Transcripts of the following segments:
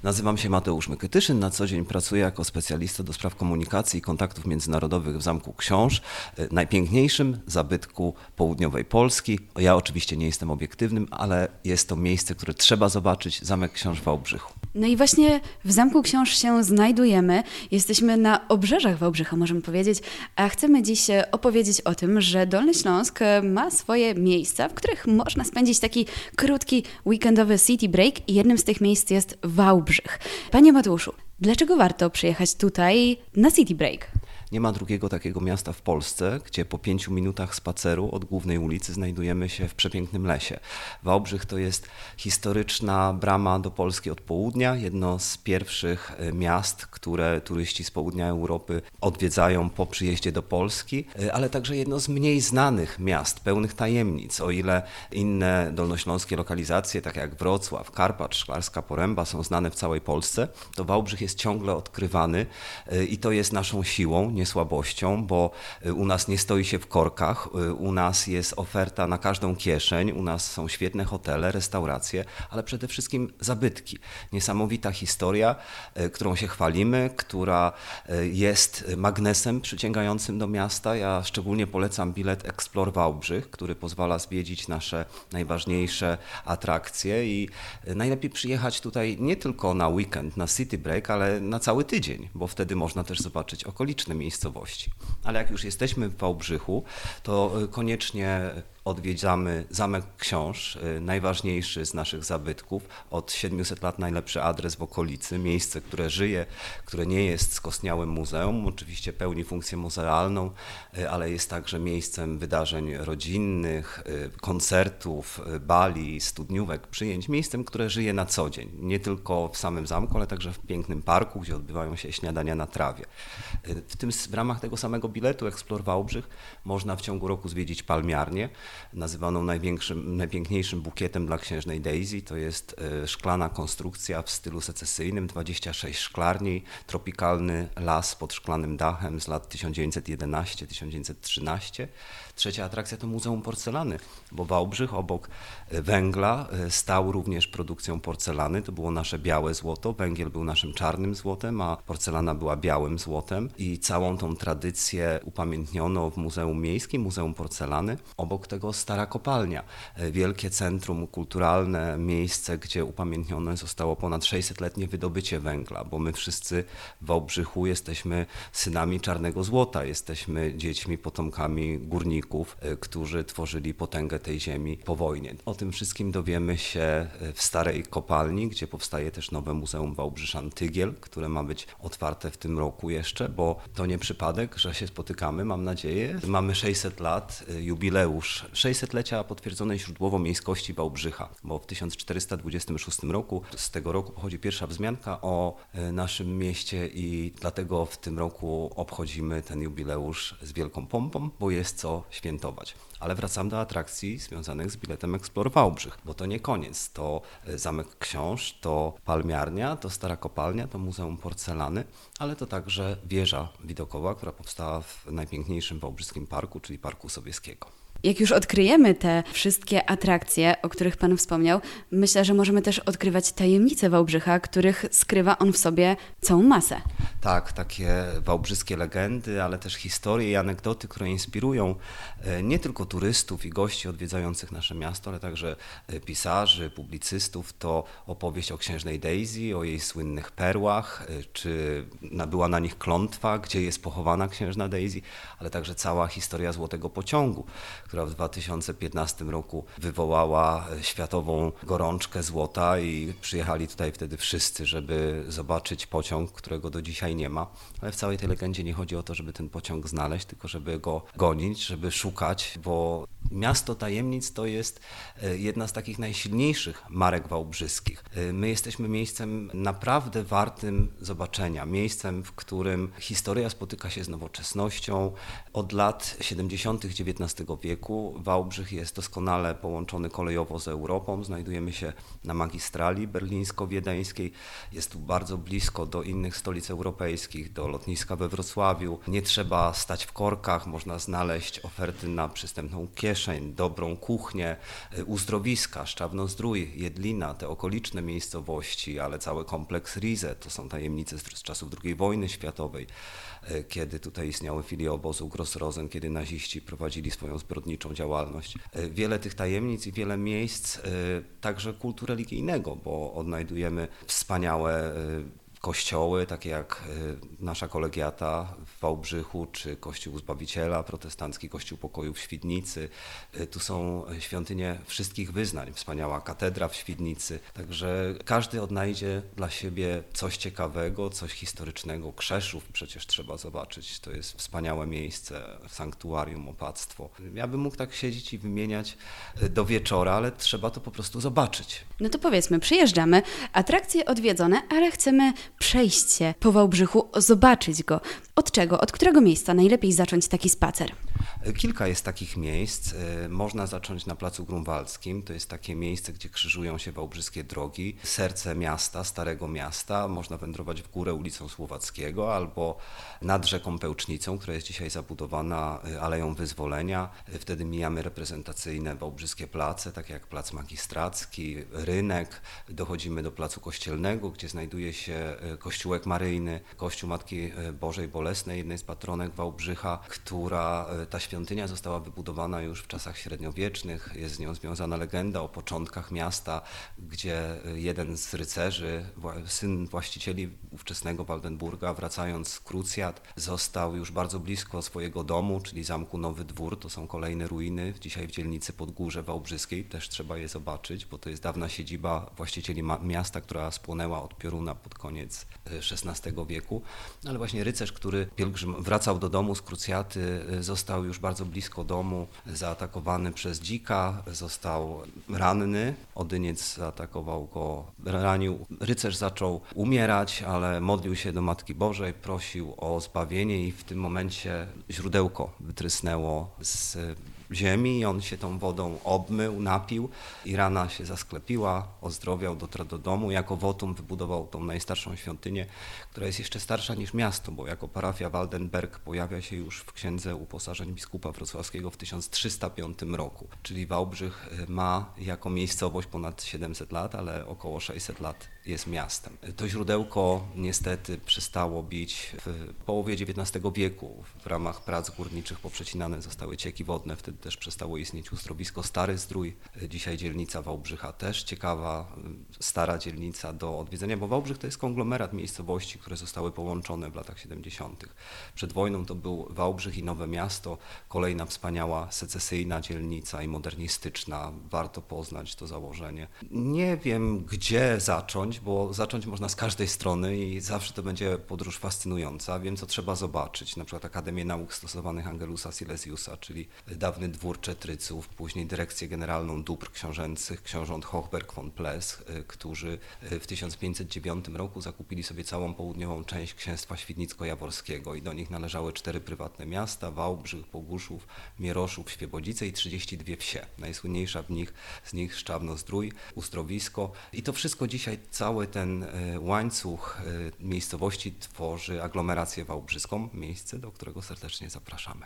Nazywam się Mateusz Mykytyszyn, na co dzień pracuję jako specjalista do spraw komunikacji i kontaktów międzynarodowych w Zamku Książ, najpiękniejszym zabytku południowej Polski. Ja oczywiście nie jestem obiektywnym, ale jest to miejsce, które trzeba zobaczyć, Zamek Książ w Wałbrzychu. No i właśnie w Zamku Książ się znajdujemy. Jesteśmy na obrzeżach Wałbrzycha, możemy powiedzieć, a chcemy dziś opowiedzieć o tym, że Dolny Śląsk ma swoje miejsca, w których można spędzić taki krótki weekendowy city break i jednym z tych miejsc jest Wałbrzych. Panie Mateuszu, dlaczego warto przyjechać tutaj na city break? Nie ma drugiego takiego miasta w Polsce, gdzie po 5 minutach spaceru od głównej ulicy znajdujemy się w przepięknym lesie. Wałbrzych to jest historyczna brama do Polski od południa, jedno z pierwszych miast, które turyści z południa Europy odwiedzają po przyjeździe do Polski, ale także jedno z mniej znanych miast, pełnych tajemnic. O ile inne dolnośląskie lokalizacje, takie jak Wrocław, Karpacz, Szklarska Poręba są znane w całej Polsce, to Wałbrzych jest ciągle odkrywany i to jest naszą siłą, nie słabością, bo u nas nie stoi się w korkach, u nas jest oferta na każdą kieszeń, u nas są świetne hotele, restauracje, ale przede wszystkim zabytki. Niesamowita historia, którą się chwalimy, która jest magnesem przyciągającym do miasta. Ja szczególnie polecam bilet Explore Wałbrzych, który pozwala zwiedzić nasze najważniejsze atrakcje i najlepiej przyjechać tutaj nie tylko na weekend, na city break, ale na cały tydzień, bo wtedy można też zobaczyć okoliczne miejscowości. Ale jak już jesteśmy w Wałbrzychu, to koniecznie odwiedzamy Zamek Książ, najważniejszy z naszych zabytków. Od 700 lat najlepszy adres w okolicy, miejsce, które żyje, które nie jest skostniałym muzeum, oczywiście pełni funkcję muzealną, ale jest także miejscem wydarzeń rodzinnych, koncertów, bali, studniówek, przyjęć, miejscem, które żyje na co dzień. Nie tylko w samym zamku, ale także w pięknym parku, gdzie odbywają się śniadania na trawie. W ramach tego samego biletu Explore Wałbrzych można w ciągu roku zwiedzić palmiarnię, nazywaną najpiękniejszym bukietem dla księżnej Daisy. To jest szklana konstrukcja w stylu secesyjnym, 26 szklarni, tropikalny las pod szklanym dachem z lat 1911-1913. Trzecia atrakcja to Muzeum Porcelany, bo Wałbrzych obok węgla stał również produkcją porcelany. To było nasze białe złoto, węgiel był naszym czarnym złotem, a porcelana była białym złotem i całą tą tradycję upamiętniono w Muzeum Miejskim, Muzeum Porcelany. Obok tego stara kopalnia, wielkie centrum kulturalne, miejsce, gdzie upamiętnione zostało ponad 600-letnie wydobycie węgla, bo my wszyscy w Wałbrzychu jesteśmy synami czarnego złota, jesteśmy dziećmi, potomkami górników, którzy tworzyli potęgę tej ziemi po wojnie. O tym wszystkim dowiemy się w starej kopalni, gdzie powstaje też nowe Muzeum Wałbrzyszan Tygiel, które ma być otwarte w tym roku jeszcze, bo to nie przypadek, że się spotykamy, mam nadzieję. Mamy 600 lat, jubileusz 600-lecia potwierdzonej źródłowo miejskości Wałbrzycha, bo w 1426 roku, z tego roku pochodzi pierwsza wzmianka o naszym mieście i dlatego w tym roku obchodzimy ten jubileusz z wielką pompą, bo jest co świętować. Ale wracam do atrakcji związanych z biletem Explore Wałbrzych, bo to nie koniec. To Zamek Książ, to palmiarnia, to stara kopalnia, to Muzeum Porcelany, ale to także wieża widokowa, która powstała w najpiękniejszym wałbrzyskim parku, czyli Parku Sobieskiego. Jak już odkryjemy te wszystkie atrakcje, o których Pan wspomniał, myślę, że możemy też odkrywać tajemnice Wałbrzycha, których skrywa on w sobie całą masę. Tak, takie wałbrzyskie legendy, ale też historie i anegdoty, które inspirują nie tylko turystów i gości odwiedzających nasze miasto, ale także pisarzy, publicystów. To opowieść o księżnej Daisy, o jej słynnych perłach, czy była na nich klątwa, gdzie jest pochowana księżna Daisy, ale także cała historia Złotego Pociągu, która w 2015 roku wywołała światową gorączkę złota i przyjechali tutaj wtedy wszyscy, żeby zobaczyć pociąg, którego do dzisiaj nie ma. Ale w całej tej legendzie nie chodzi o to, żeby ten pociąg znaleźć, tylko żeby go gonić, żeby szukać, bo Miasto Tajemnic to jest jedna z takich najsilniejszych marek wałbrzyskich. My jesteśmy miejscem naprawdę wartym zobaczenia, miejscem, w którym historia spotyka się z nowoczesnością. Od lat 70. XIX wieku Wałbrzych jest doskonale połączony kolejowo z Europą. Znajdujemy się na magistrali berlińsko-wiedeńskiej. Jest tu bardzo blisko do innych stolic Europy europejskich, do lotniska we Wrocławiu. Nie trzeba stać w korkach, można znaleźć oferty na przystępną kieszeń, dobrą kuchnię, uzdrowiska, Szczawno-Zdrój, Jedlina, te okoliczne miejscowości, ale cały kompleks Rize, to są tajemnice z czasów II wojny światowej, kiedy tutaj istniały filie obozu Gross-Rosen, kiedy naziści prowadzili swoją zbrodniczą działalność. Wiele tych tajemnic i wiele miejsc, także kultu religijnego, bo odnajdujemy wspaniałe kościoły, takie jak nasza kolegiata w Wałbrzychu, czy Kościół Zbawiciela, protestancki Kościół Pokoju w Świdnicy. Tu są świątynie wszystkich wyznań, wspaniała katedra w Świdnicy. Także każdy odnajdzie dla siebie coś ciekawego, coś historycznego. Krzeszów przecież trzeba zobaczyć, to jest wspaniałe miejsce, sanktuarium, opactwo. Ja bym mógł tak siedzieć i wymieniać do wieczora, ale trzeba to po prostu zobaczyć. No to powiedzmy, przyjeżdżamy, atrakcje odwiedzone, ale chcemy przejść się po Wałbrzychu, zobaczyć go. Od czego, od którego miejsca najlepiej zacząć taki spacer? Kilka jest takich miejsc. Można zacząć na Placu Grunwaldzkim. To jest takie miejsce, gdzie krzyżują się wałbrzyskie drogi. Serce miasta, Starego Miasta. Można wędrować w górę ulicą Słowackiego albo nad rzeką Pełcznicą, która jest dzisiaj zabudowana Aleją Wyzwolenia. Wtedy mijamy reprezentacyjne wałbrzyskie place, takie jak Plac Magistracki, Rynek. Dochodzimy do Placu Kościelnego, gdzie znajduje się kościółek maryjny, Kościół Matki Bożej Bolesnej, jednej z patronek Wałbrzycha, ta świątynia została wybudowana już w czasach średniowiecznych. Jest z nią związana legenda o początkach miasta, gdzie jeden z rycerzy, syn właścicieli ówczesnego Waldenburga, wracając z krucjat, został już bardzo blisko swojego domu, czyli zamku Nowy Dwór. To są kolejne ruiny, dzisiaj w dzielnicy Podgórze Wałbrzyskiej. Też trzeba je zobaczyć, bo to jest dawna siedziba właścicieli miasta, która spłonęła od pioruna pod koniec XVI wieku. Ale właśnie rycerz, który pielgrzym wracał do domu z krucjaty, został już bardzo blisko domu, zaatakowany przez dzika, został ranny, Odyniec zaatakował go, ranił. Rycerz zaczął umierać, ale modlił się do Matki Bożej, prosił o zbawienie i w tym momencie źródełko wytrysnęło z ziemi i on się tą wodą obmył, napił i rana się zasklepiła, ozdrowiał, dotarł do domu. Jako wotum wybudował tą najstarszą świątynię, która jest jeszcze starsza niż miasto, bo jako parafia Waldenberg pojawia się już w księdze uposażeń biskupa wrocławskiego w 1305 roku. Czyli Wałbrzych ma jako miejscowość ponad 700 lat, ale około 600 lat jest miastem. To źródełko niestety przestało bić w połowie XIX wieku. W ramach prac górniczych poprzecinane zostały cieki wodne, wtedy też przestało istnieć uzdrowisko Stary Zdrój. Dzisiaj dzielnica Wałbrzycha też ciekawa, stara dzielnica do odwiedzenia, bo Wałbrzych to jest konglomerat miejscowości, które zostały połączone w latach 70. Przed wojną to był Wałbrzych i Nowe Miasto, kolejna wspaniała secesyjna dzielnica i modernistyczna. Warto poznać to założenie. Nie wiem, gdzie zacząć, bo zacząć można z każdej strony i zawsze to będzie podróż fascynująca. Wiem, co trzeba zobaczyć, na przykład Akademię Nauk Stosowanych Angelusa Silesiusa, czyli dawny dwór Czetryców, później dyrekcję generalną dóbr książęcych książąt Hochberg von Pless, którzy w 1509 roku zakupili sobie całą południową część księstwa świdnicko-jaworskiego i do nich należały 4 prywatne miasta: Wałbrzych, Boguszów, Mieroszów, Świebodzice i 32 wsie. Najsłynniejsza z nich Szczawno-Zdrój, uzdrowisko i to wszystko dzisiaj, cały ten łańcuch miejscowości tworzy aglomerację wałbrzyską, miejsce, do którego serdecznie zapraszamy.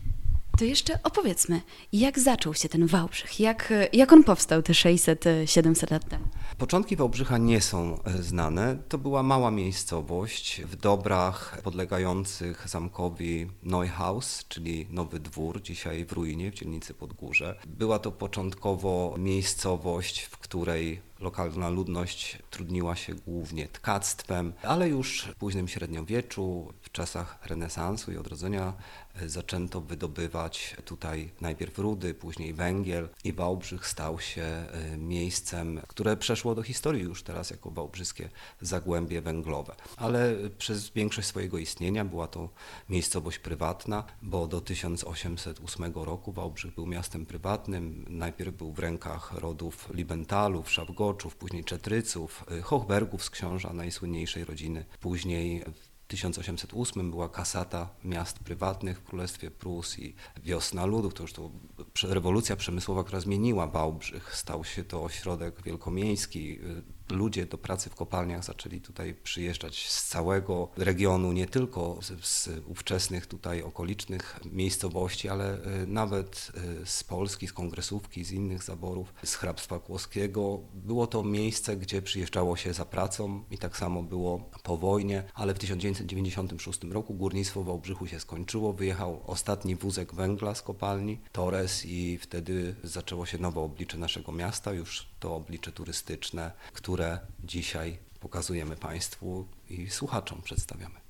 To jeszcze opowiedzmy, jak zaczął się ten Wałbrzych, jak on powstał te 600-700 lat temu? Początki Wałbrzycha nie są znane. To była mała miejscowość w dobrach podlegających zamkowi Neuhaus, czyli Nowy Dwór, dzisiaj w ruinie w dzielnicy Podgórze. Była to początkowo miejscowość, w której lokalna ludność trudniła się głównie tkactwem, ale już w późnym średniowieczu, w czasach renesansu i odrodzenia zaczęto wydobywać tutaj najpierw rudy, później węgiel i Wałbrzych stał się miejscem, które przeszło do historii już teraz jako wałbrzyskie zagłębie węglowe. Ale przez większość swojego istnienia była to miejscowość prywatna, bo do 1808 roku Wałbrzych był miastem prywatnym. Najpierw był w rękach rodów Liebentalów, Szafgoczów, później Czetryców, Hochbergów z książa najsłynniejszej rodziny. Później w 1808 była kasata miast prywatnych w Królestwie Prus i Wiosna Ludów. To już to rewolucja przemysłowa, która zmieniła Wałbrzych. Stał się to ośrodek wielkomiejski, ludzie do pracy w kopalniach zaczęli tutaj przyjeżdżać z całego regionu, nie tylko z ówczesnych tutaj okolicznych miejscowości, ale nawet z Polski, z Kongresówki, z innych zaborów, z hrabstwa kłodzkiego. Było to miejsce, gdzie przyjeżdżało się za pracą i tak samo było po wojnie, ale w 1996 roku górnictwo w Wałbrzychu się skończyło, wyjechał ostatni wózek węgla z kopalni, Torres, i wtedy zaczęło się nowe oblicze naszego miasta, już to oblicze turystyczne, które dzisiaj pokazujemy Państwu i słuchaczom przedstawiamy.